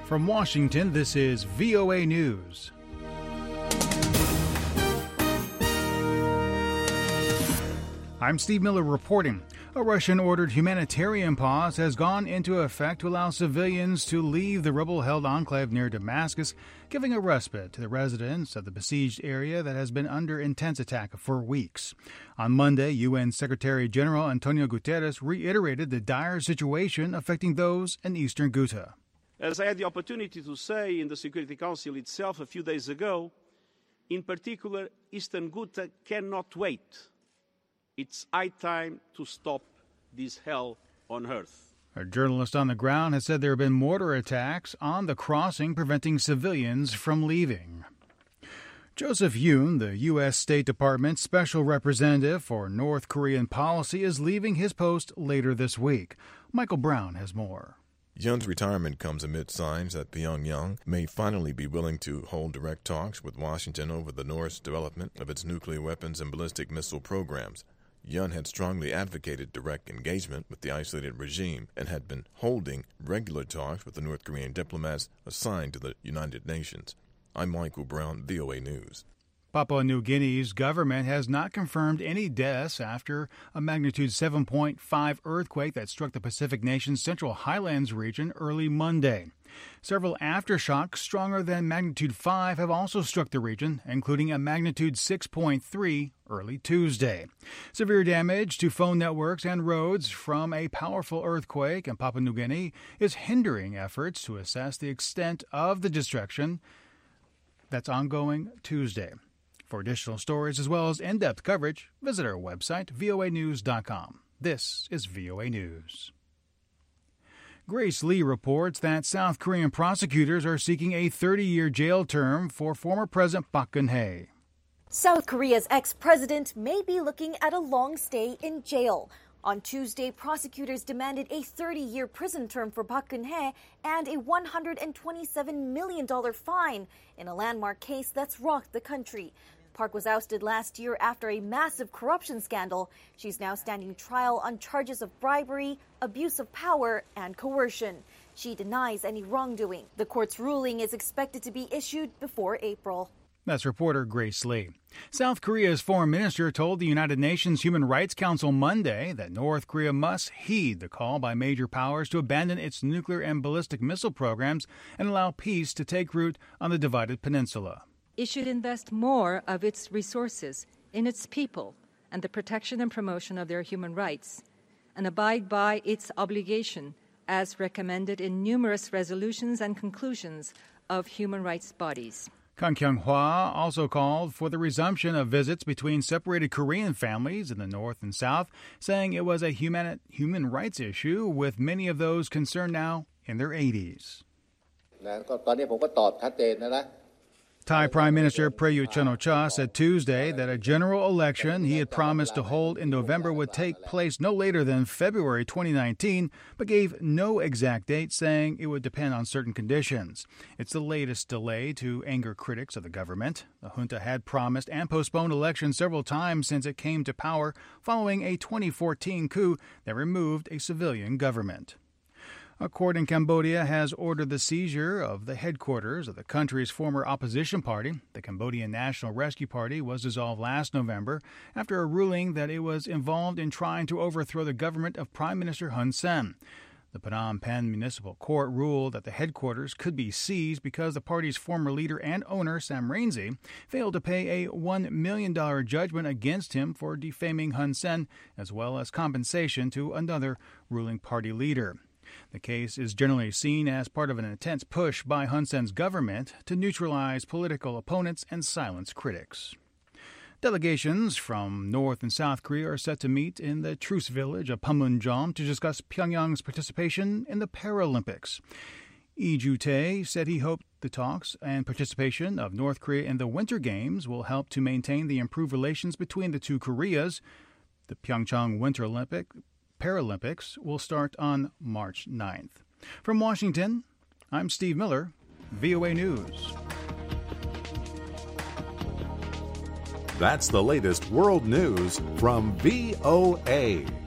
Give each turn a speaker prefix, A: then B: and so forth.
A: From Washington, this is VOA News. I'm Steve Miller reporting. A Russian-ordered humanitarian pause has gone into effect to allow civilians to leave the rebel-held enclave near Damascus, giving a respite to the residents of the besieged area that has been under intense attack for weeks. On Monday, UN Secretary-General Antonio Guterres reiterated the dire situation affecting those in eastern Ghouta.
B: As I had the opportunity to say in the Security Council itself a few days ago, in particular, eastern Ghouta cannot wait. It's high time to stop this hell on earth.
A: A journalist on the ground has said there have been mortar attacks on the crossing, preventing civilians from leaving. Joseph Yoon, the U.S. State Department Special Representative for North Korean policy, is leaving his post later this week. Michael Brown has more.
C: Yoon's retirement comes amid signs that Pyongyang may finally be willing to hold direct talks with Washington over the North's development of its nuclear weapons and ballistic missile programs. Yoon had strongly advocated direct engagement with the isolated regime and had been holding regular talks with the North Korean diplomats assigned to the United Nations. I'm Michael Brown, VOA News.
A: Papua New Guinea's government has not confirmed any deaths after a magnitude 7.5 earthquake that struck the Pacific nation's Central Highlands region early Monday. Several aftershocks stronger than magnitude 5 have also struck the region, including a magnitude 6.3 early Tuesday. Severe damage to phone networks and roads from a powerful earthquake in Papua New Guinea is hindering efforts to assess the extent of the destruction that's ongoing Tuesday. For additional stories as well as in-depth coverage, visit our website, voanews.com. This is VOA News. Grace Lee reports that South Korean prosecutors are seeking a 30-year jail term for former President Park Geun-hye.
D: South Korea's ex-president may be looking at a long stay in jail. On Tuesday, prosecutors demanded a 30-year prison term for Park Geun-hye and a $127 million fine in a landmark case that's rocked the country. Park was ousted last year after a massive corruption scandal. She's now standing trial on charges of bribery, abuse of power, and coercion. She denies any wrongdoing. The court's ruling is expected to be issued before April.
A: That's reporter Grace Lee. South Korea's foreign minister told the United Nations Human Rights Council Monday that North Korea must heed the call by major powers to abandon its nuclear and ballistic missile programs and allow peace to take root on the divided peninsula.
E: It should invest more of its resources in its people and the protection and promotion of their human rights, and abide by its obligation as recommended in numerous resolutions and conclusions of human rights bodies.
A: Kang Kyung-hwa also called for the resumption of visits between separated Korean families in the North and South, saying it was a human rights issue with many of those concerned now in their 80s. Thai Prime Minister Prayut Chan-o-cha said Tuesday that a general election he had promised to hold in November would take place no later than February 2019, but gave no exact date, saying it would depend on certain conditions. It's the latest delay to anger critics of the government. The junta had promised and postponed elections several times since it came to power following a 2014 coup that removed a civilian government. A court in Cambodia has ordered the seizure of the headquarters of the country's former opposition party. The Cambodian National Rescue Party was dissolved last November after a ruling that it was involved in trying to overthrow the government of Prime Minister Hun Sen. The Phnom Penh Municipal Court ruled that the headquarters could be seized because the party's former leader and owner, Sam Rainsy, failed to pay a $1 million judgment against him for defaming Hun Sen, as well as compensation to another ruling party leader. The case is generally seen as part of an intense push by Hun Sen's government to neutralize political opponents and silence critics. Delegations from North and South Korea are set to meet in the truce village of Panmunjom to discuss Pyongyang's participation in the Paralympics. Lee Ju-tae said he hoped the talks and participation of North Korea in the Winter Games will help to maintain the improved relations between the two Koreas. The Pyeongchang Winter Paralympics will start on March 9th. From Washington, I'm Steve Miller, VOA News.
F: That's the latest world news from VOA.